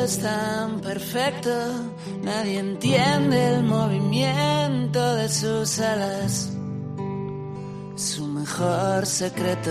es tan perfecto, nadie entiende el movimiento de sus alas, su mejor secreto.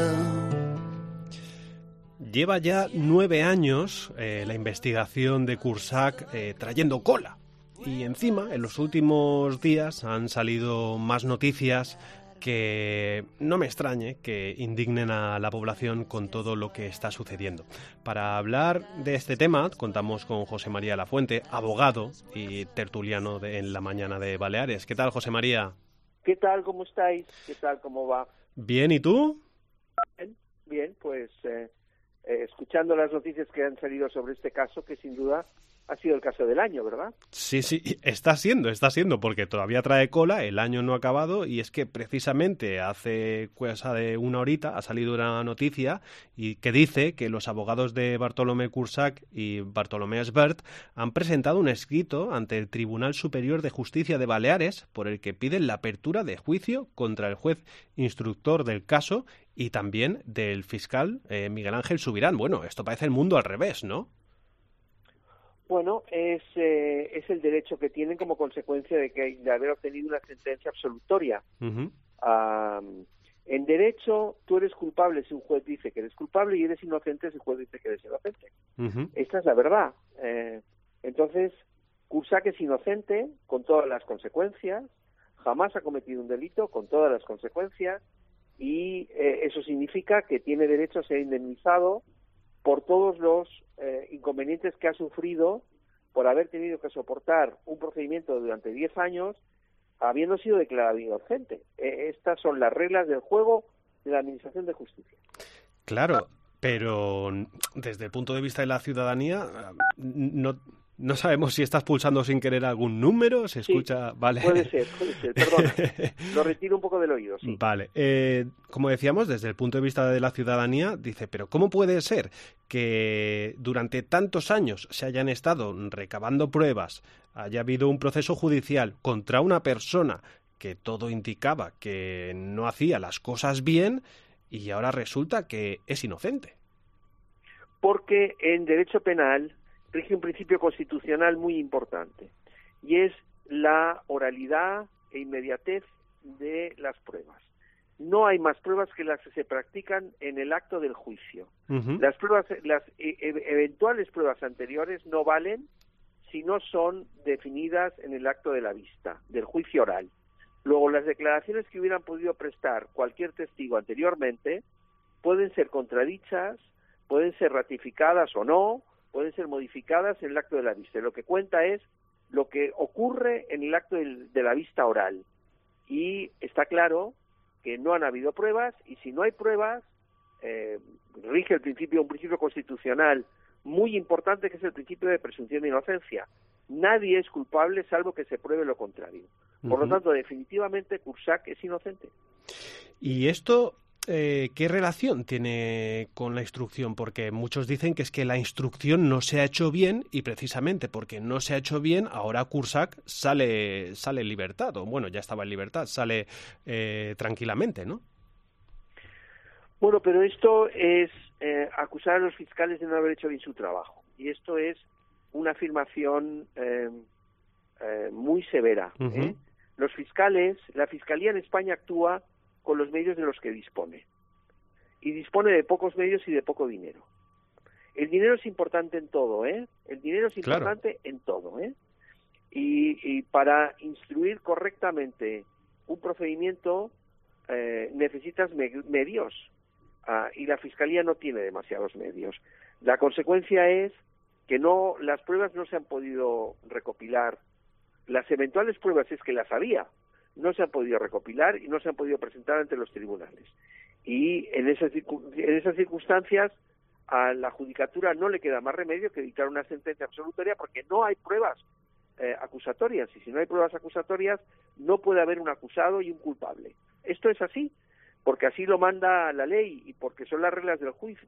Lleva ya 9 años la investigación de Cursac trayendo cola. Y encima, en los últimos días han salido más noticias que no me extrañe que indignen a la población con todo lo que está sucediendo. Para hablar de este tema contamos con José María Lafuente, abogado y tertuliano en La Mañana de Baleares. ¿Qué tal, José María? ¿Qué tal? ¿Cómo estáis? ¿Qué tal? ¿Cómo va? Bien, ¿y tú? Bien, pues escuchando las noticias que han salido sobre este caso, que sin duda ha sido el caso del año, ¿verdad? Sí, está siendo, porque todavía trae cola, el año no ha acabado, y es que precisamente hace cosa de una horita ha salido una noticia y que dice que los abogados de Bartolomé Cursac y Bartolomé Sbert han presentado un escrito ante el Tribunal Superior de Justicia de Baleares por el que piden la apertura de juicio contra el juez instructor del caso y también del fiscal Miguel Ángel Subirán. Bueno, esto parece el mundo al revés, ¿no? Bueno, es el derecho que tienen como consecuencia de haber obtenido una sentencia absolutoria. Uh-huh. En derecho, tú eres culpable si un juez dice que eres culpable y eres inocente si un juez dice que eres inocente. Uh-huh. Esta es la verdad. Entonces, Cursac es inocente con todas las consecuencias, jamás ha cometido un delito con todas las consecuencias y eso significa que tiene derecho a ser indemnizado por todos los inconvenientes que ha sufrido por haber tenido que soportar un procedimiento durante 10 años habiendo sido declarado inocente. Estas son las reglas del juego de la Administración de Justicia. Claro, pero desde el punto de vista de la ciudadanía no sabemos si estás pulsando sin querer algún número, se escucha... Sí, vale. puede ser, perdona, lo retiro un poco del oído, sí. Vale, como decíamos, desde el punto de vista de la ciudadanía, dice, pero ¿cómo puede ser que durante tantos años se hayan estado recabando pruebas, haya habido un proceso judicial contra una persona que todo indicaba que no hacía las cosas bien y ahora resulta que es inocente? Porque en derecho penal rige un principio constitucional muy importante y es la oralidad e inmediatez de las pruebas. No hay más pruebas que las que se practican en el acto del juicio. Uh-huh. Las eventuales pruebas anteriores no valen si no son definidas en el acto de la vista, del juicio oral. Luego, las declaraciones que hubieran podido prestar cualquier testigo anteriormente pueden ser contradichas, pueden ser ratificadas o no, pueden ser modificadas en el acto de la vista. Lo que cuenta es lo que ocurre en el acto de la vista oral. Y está claro que no han habido pruebas, y si no hay pruebas, rige un principio constitucional muy importante, que es el principio de presunción de inocencia. Nadie es culpable salvo que se pruebe lo contrario. Por lo tanto, definitivamente, Cursac es inocente. ¿Y esto qué relación tiene con la instrucción? Porque muchos dicen que es que la instrucción no se ha hecho bien y precisamente porque no se ha hecho bien, ahora Cursac sale en libertad, o bueno, ya estaba en libertad, sale tranquilamente, ¿no? Bueno, pero esto es acusar a los fiscales de no haber hecho bien su trabajo. Y esto es una afirmación muy severa. Uh-huh. Los fiscales, la Fiscalía en España actúa con los medios de los que dispone. Y dispone de pocos medios y de poco dinero. El dinero es importante en todo, El dinero es importante en todo, Y para instruir correctamente un procedimiento necesitas medios. Y la Fiscalía no tiene demasiados medios. La consecuencia es que las pruebas no se han podido recopilar. Las eventuales pruebas, es que las había, no se han podido recopilar y no se han podido presentar ante los tribunales. Y en esas circunstancias a la judicatura no le queda más remedio que dictar una sentencia absolutoria, porque no hay pruebas acusatorias, y si no hay pruebas acusatorias no puede haber un acusado y un culpable. Esto es así, porque así lo manda la ley y porque son las reglas del juicio,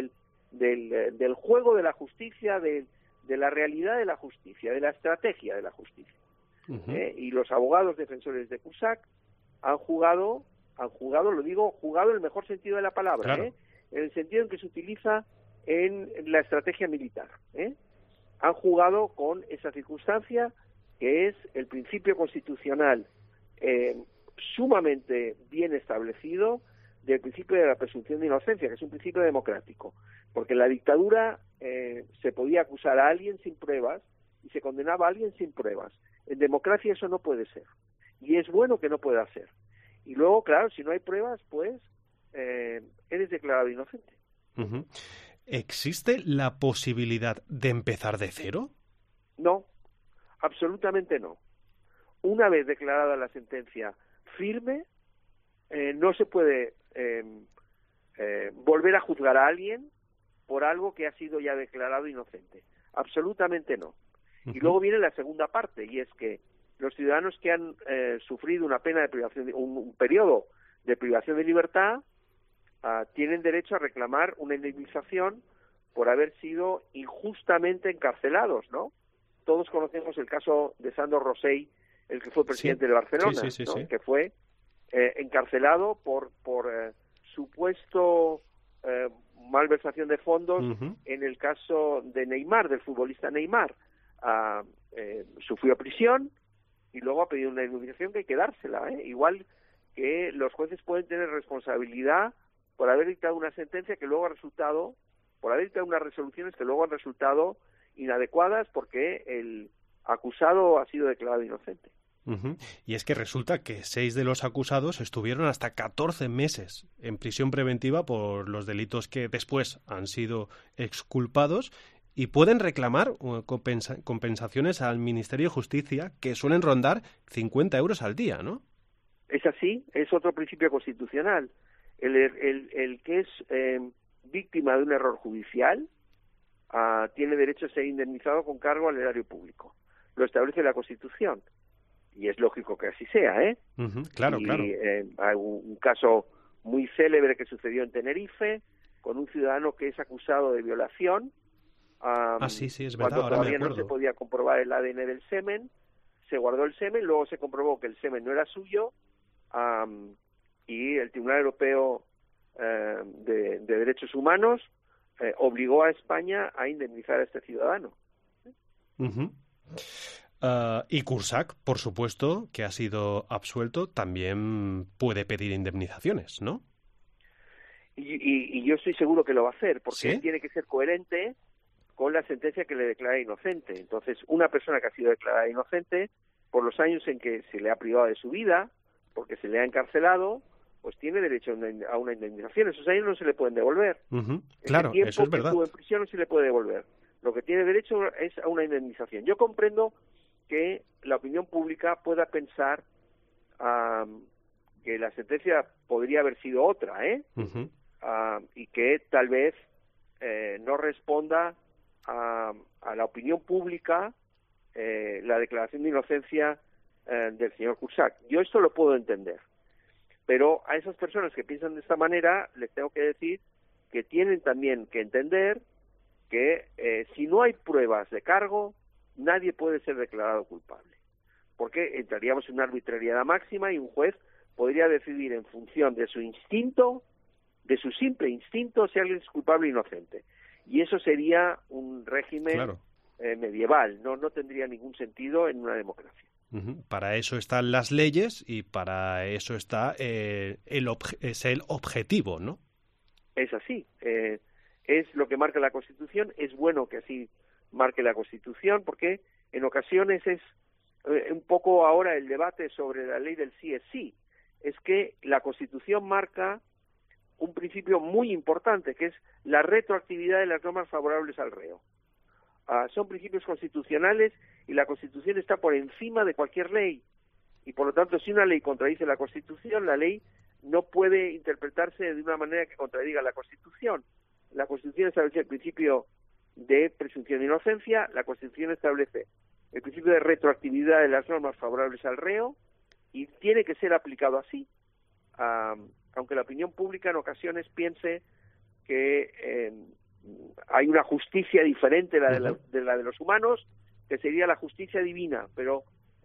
del juego de la justicia, de la realidad de la justicia, de la estrategia de la justicia. Uh-huh. Y los abogados defensores de Cursac han jugado, lo digo, jugado en el mejor sentido de la palabra, claro. En el sentido en que se utiliza en la estrategia militar, han jugado con esa circunstancia que es el principio constitucional sumamente bien establecido del principio de la presunción de inocencia, que es un principio democrático, porque en la dictadura se podía acusar a alguien sin pruebas y se condenaba a alguien sin pruebas. En democracia eso no puede ser, y es bueno que no pueda ser. Y luego, claro, si no hay pruebas, pues eres declarado inocente. Uh-huh. ¿Existe la posibilidad de empezar de cero? No, absolutamente no. Una vez declarada la sentencia firme, no se puede volver a juzgar a alguien por algo que ha sido ya declarado inocente. Absolutamente no. Uh-huh. Y luego viene la segunda parte, y es que los ciudadanos que han sufrido una pena de privación, un periodo de privación de libertad, tienen derecho a reclamar una indemnización por haber sido injustamente encarcelados, ¿no? Todos conocemos el caso de Sandro Rosell, el que fue presidente de Barcelona, ¿no? Que fue encarcelado por supuesto malversación de fondos. Uh-huh. En el caso de Neymar, del futbolista Neymar. Sufrió prisión y luego ha pedido una indemnización que hay que dársela, igual que los jueces pueden tener responsabilidad por haber dictado una sentencia que luego ha resultado, por haber dictado unas resoluciones que luego han resultado inadecuadas porque el acusado ha sido declarado inocente. Uh-huh. Y es que resulta que 6 de los acusados estuvieron hasta 14 meses en prisión preventiva por los delitos que después han sido exculpados y pueden reclamar compensaciones al Ministerio de Justicia que suelen rondar 50 euros al día, ¿no? Es así, es otro principio constitucional. El que es víctima de un error judicial tiene derecho a ser indemnizado con cargo al erario público. Lo establece la Constitución. Y es lógico que así sea, ¿eh? Uh-huh, claro, claro. Hay un caso muy célebre que sucedió en Tenerife, con un ciudadano que es acusado de violación. Sí, es verdad. Cuando todavía no se podía comprobar el ADN del semen, se guardó el semen, luego se comprobó que el semen no era suyo, y el Tribunal Europeo de Derechos Humanos obligó a España a indemnizar a este ciudadano. Uh-huh. Y Cursach, por supuesto, que ha sido absuelto, también puede pedir indemnizaciones, ¿no? Y yo estoy seguro que lo va a hacer, porque ¿Sí? él tiene que ser coherente con la sentencia que le declara inocente. Entonces, una persona que ha sido declarada inocente, por los años en que se le ha privado de su vida, porque se le ha encarcelado, pues tiene derecho a una indemnización. Esos años no se le pueden devolver. Uh-huh. Claro, tiempo eso es verdad. Que estuvo en prisión no se le puede devolver. Lo que tiene derecho es a una indemnización. Yo comprendo que la opinión pública pueda pensar que la sentencia podría haber sido otra, Uh-huh. Y que tal vez no responda a la opinión pública la declaración de inocencia del señor Cursach. Yo esto lo puedo entender, pero a esas personas que piensan de esta manera les tengo que decir que tienen también que entender que si no hay pruebas de cargo, nadie puede ser declarado culpable, porque entraríamos en una arbitrariedad máxima y un juez podría decidir en función de su instinto, de su simple instinto, si alguien es culpable o inocente. Y eso sería un régimen medieval, no tendría ningún sentido en una democracia. Uh-huh. Para eso están las leyes y para eso está el objetivo, ¿no? Es así, es lo que marca la Constitución. Es bueno que así marque la Constitución, porque en ocasiones es un poco ahora el debate sobre la ley del sí es sí. Es que la Constitución marca un principio muy importante, que es la retroactividad de las normas favorables al reo. Son principios constitucionales y la Constitución está por encima de cualquier ley. Y por lo tanto, si una ley contradice la Constitución, la ley no puede interpretarse de una manera que contradiga la Constitución. La Constitución establece el principio de presunción de inocencia, la Constitución establece el principio de retroactividad de las normas favorables al reo y tiene que ser aplicado así, aunque la opinión pública en ocasiones piense que hay una justicia diferente de la de los humanos, que sería la justicia divina, pero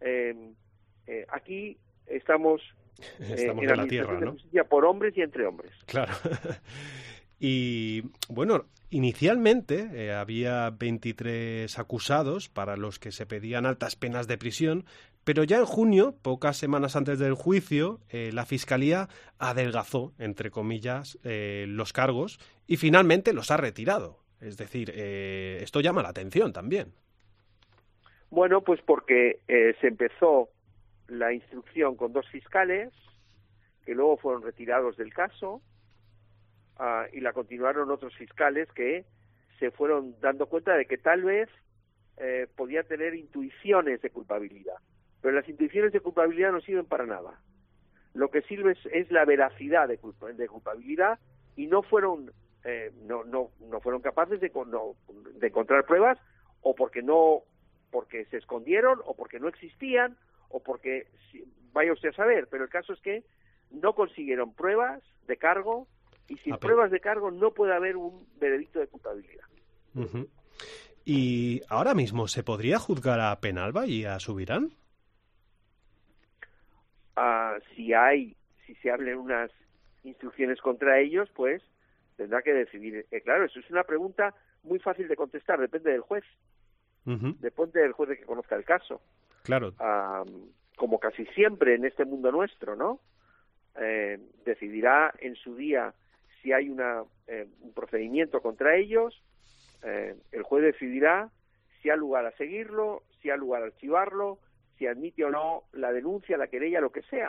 aquí estamos en en la tierra, de ¿no? justicia por hombres y entre hombres. Claro. Y bueno, inicialmente había 23 acusados para los que se pedían altas penas de prisión, pero ya en junio, pocas semanas antes del juicio, la Fiscalía adelgazó, entre comillas, los cargos y finalmente los ha retirado. Es decir, esto llama la atención también. Bueno, pues porque se empezó la instrucción con 2 fiscales que luego fueron retirados del caso y la continuaron otros fiscales que se fueron dando cuenta de que tal vez podía tener intuiciones de culpabilidad. Pero las intuiciones de culpabilidad no sirven para nada. Lo que sirve es la veracidad de culpabilidad, y no fueron no fueron capaces de encontrar pruebas, o porque se escondieron, o porque no existían, o porque vaya usted a saber. Pero el caso es que no consiguieron pruebas de cargo, y sin pruebas de cargo no puede haber un veredicto de culpabilidad. Uh-huh. ¿Y ahora mismo se podría juzgar a Penalba y a Subirán? Si se hablen unas instrucciones contra ellos, pues tendrá que decidir. Claro, eso es una pregunta muy fácil de contestar, depende del juez. Uh-huh. Depende del juez de que conozca el caso. Claro. Como casi siempre en este mundo nuestro, ¿no? Decidirá en su día si hay un procedimiento contra ellos. El juez decidirá si hay lugar a seguirlo, si hay lugar a archivarlo, si admite o no la denuncia, la querella, lo que sea.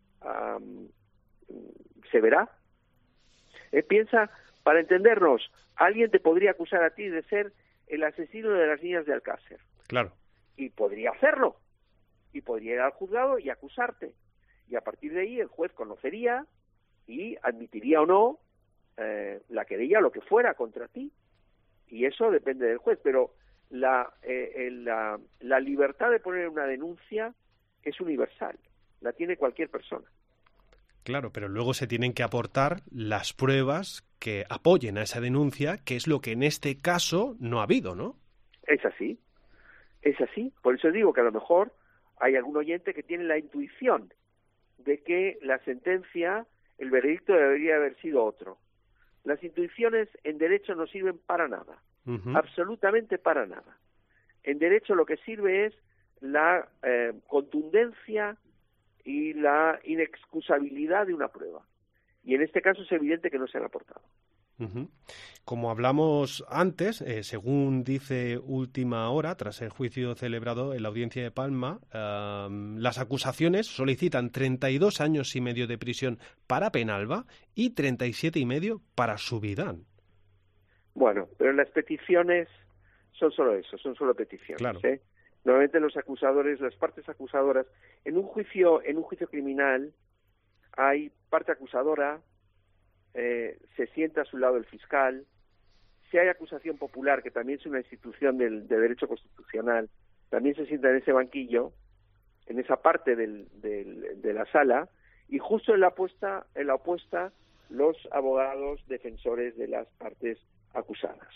Se verá. Piensa, para entendernos, alguien te podría acusar a ti de ser el asesino de las niñas de Alcácer. Claro. Y podría hacerlo. Y podría ir al juzgado y acusarte. Y a partir de ahí el juez conocería y admitiría o no la querella, lo que fuera, contra ti. Y eso depende del juez. Pero la libertad de poner una denuncia es universal. La tiene cualquier persona. Claro, pero luego se tienen que aportar las pruebas que apoyen a esa denuncia, que es lo que en este caso no ha habido, ¿no? Es así. Por eso digo que a lo mejor hay algún oyente que tiene la intuición de que la sentencia, el veredicto debería haber sido otro. Las intuiciones en derecho no sirven para nada, uh-huh. Absolutamente para nada. En derecho lo que sirve es la contundencia y la inexcusabilidad de una prueba. Y en este caso es evidente que no se han aportado. Uh-huh. Como hablamos antes, según dice Última Hora, tras el juicio celebrado en la audiencia de Palma, las acusaciones solicitan 32 años y medio de prisión para Penalba y 37 y medio para Subirán. Bueno, pero las peticiones son solo eso, son solo peticiones. Claro. Normalmente los acusadores, las partes acusadoras, en un juicio criminal hay parte acusadora, se sienta a su lado el fiscal. Si hay acusación popular, que también es una institución de derecho constitucional, también se sienta en ese banquillo, en esa parte de la sala, y justo en la opuesta los abogados defensores de las partes acusadas.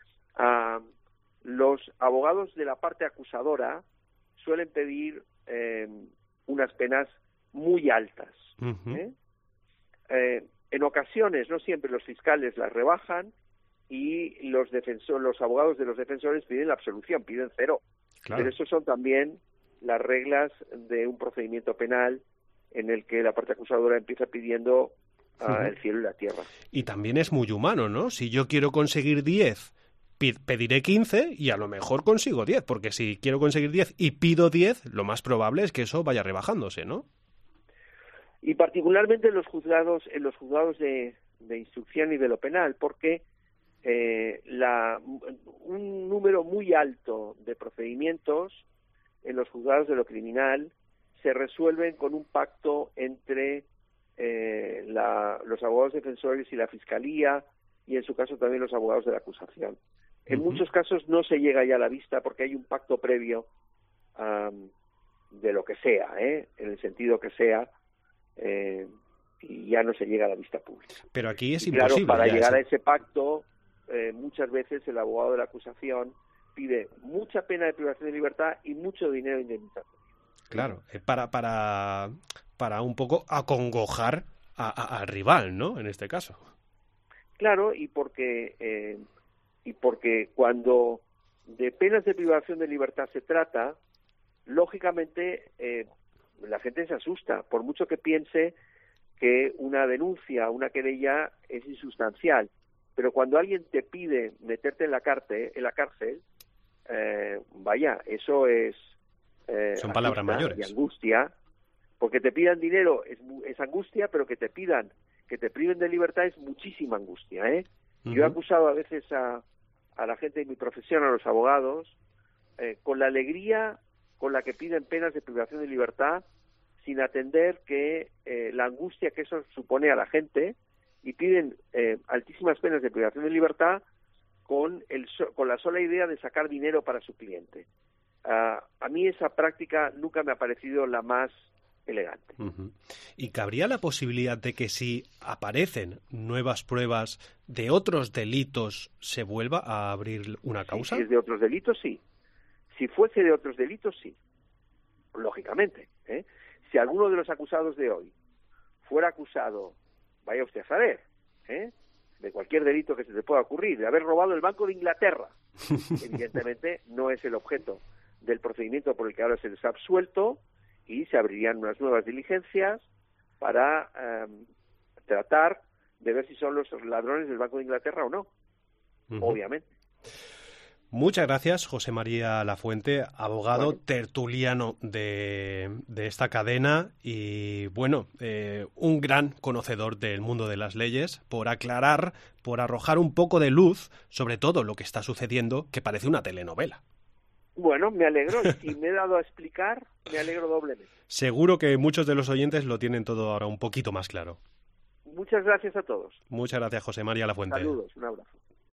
Los abogados de la parte acusadora suelen pedir unas penas muy altas. Uh-huh. En ocasiones, no siempre, los fiscales las rebajan y los abogados de los defensores piden la absolución, piden 0. Claro. Pero eso son también las reglas de un procedimiento penal en el que la parte acusadora empieza pidiendo el cielo y la tierra. Y también es muy humano, ¿no? Si yo quiero conseguir 10, pediré 15 y a lo mejor consigo 10, porque si quiero conseguir 10 y pido 10, lo más probable es que eso vaya rebajándose, ¿no? Y particularmente en los juzgados de instrucción y de lo penal, porque un número muy alto de procedimientos en los juzgados de lo criminal se resuelven con un pacto entre los abogados defensores y la fiscalía, y en su caso también los abogados de la acusación. En uh-huh. muchos casos no se llega ya a la vista porque hay un pacto previo de lo que sea, en el sentido que sea, y ya no se llega a la vista pública. Pero aquí es imposible. Claro, para llegar a ese pacto, muchas veces el abogado de la acusación pide mucha pena de privación de libertad y mucho dinero indemnizatorio. Claro, para un poco acongojar al rival, ¿no? En este caso. Claro, y porque cuando de penas de privación de libertad se trata, lógicamente la gente se asusta, por mucho que piense que una denuncia, una querella es insustancial. Pero cuando alguien te pide meterte en la cárcel, vaya, eso es son palabras mayores y angustia, porque te pidan dinero es angustia, pero que te priven de libertad es muchísima angustia, ¿eh? Uh-huh. Yo he acusado a veces a la gente de mi profesión, a los abogados, con la alegría con la que piden penas de privación de libertad, sin atender que la angustia que eso supone a la gente, y piden altísimas penas de privación de libertad con la sola idea de sacar dinero para su cliente. A mí esa práctica nunca me ha parecido la más elegante. Uh-huh. ¿Y cabría la posibilidad de que si aparecen nuevas pruebas de otros delitos se vuelva a abrir una causa? Si es de otros delitos, sí. Si fuese de otros delitos, sí. Lógicamente, ¿eh? Si alguno de los acusados de hoy fuera acusado, vaya usted a saber, de cualquier delito que se te pueda ocurrir, de haber robado el Banco de Inglaterra, evidentemente no es el objeto del procedimiento por el que ahora se les ha absuelto, y se abrirían unas nuevas diligencias para tratar de ver si son los ladrones del Banco de Inglaterra o no, obviamente. Muchas gracias, José María Lafuente, abogado tertuliano de esta cadena y, un gran conocedor del mundo de las leyes, por aclarar, por arrojar un poco de luz sobre todo lo que está sucediendo, que parece una telenovela. Bueno, me alegro, y si me he dado a explicar, me alegro doblemente. Seguro que muchos de los oyentes lo tienen todo ahora un poquito más claro. Muchas gracias a todos. Muchas gracias, José María Lafuente. Saludos, un abrazo.